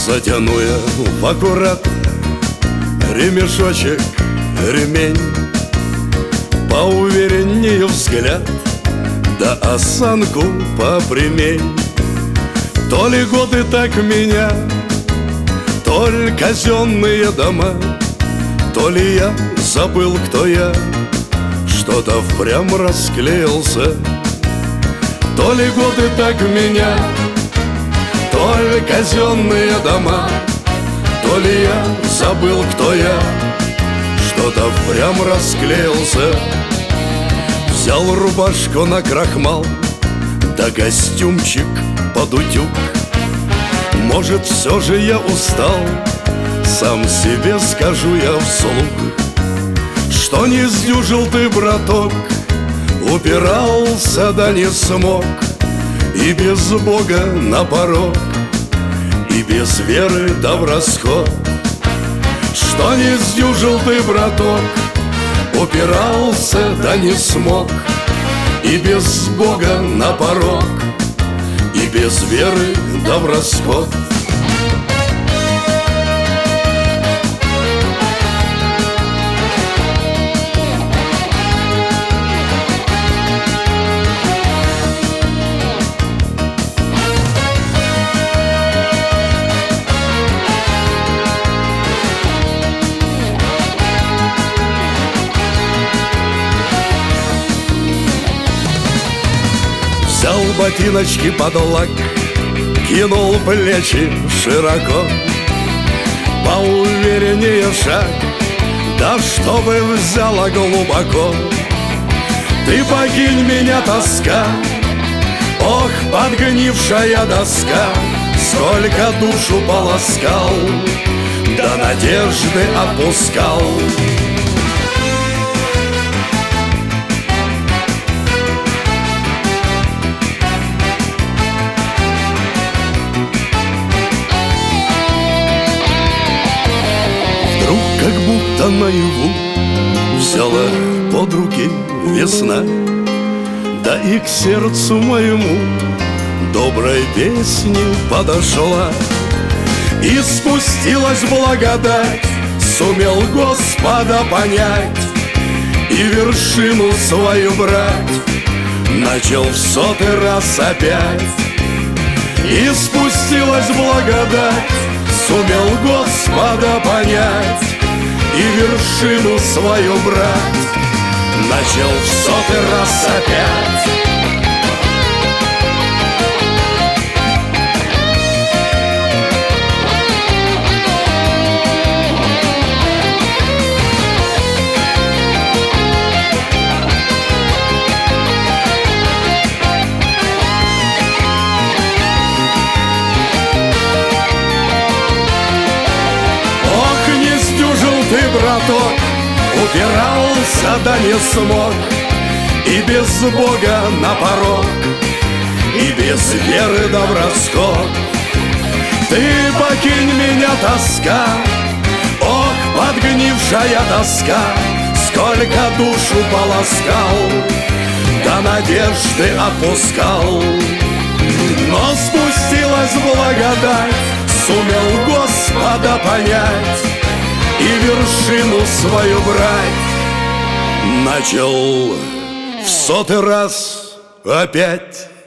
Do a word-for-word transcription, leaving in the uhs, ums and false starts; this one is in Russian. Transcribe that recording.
Затяну я в аккурат ремешочек, ремень, поувереннее взгляд, да осанку попрямей. То ли годы так меня, то ли казенные дома, то ли я забыл, кто я, что-то впрямь расклеился. То ли годы так меня, то ли казенные дома, то ли я забыл, кто я, что-то впрямь расклеился. Взял рубашку на крахмал, да костюмчик под утюг. Может, все же я устал, сам себе скажу я вслух, что не сдюжил ты, браток, упирался, да не смог, и без Бога на порог, и без веры да в расход. Что не сдюжил ты, браток, упирался, да не смог, и без Бога на порог, и без веры да в расход. Взял ботиночки под лак, кинул плечи широко, поувереннее шаг, да чтобы взяла глубоко. Ты покинь меня, тоска, ох, подгнившая доска, сколько душу полоскал, да надежды отпускал. Как будто наяву взяла под руки весна, да и к сердцу моему доброй песни подошла. И спустилась благодать, сумел Господа понять и вершину свою брать, начал в сотый раз опять. И спустилась благодать, сумел Господа понять и вершину свою брать, начал в сотый раз опять. Ты, браток, упирался, да не смог, и без Бога на порог, и без веры да в расход. Ты покинь меня, тоска, ох, подгнившая доска, сколько душу полоскал, да надежды отпускал. Но спустилась благодать, сумел Господа понять и вершину свою брать, начал в сотый раз опять.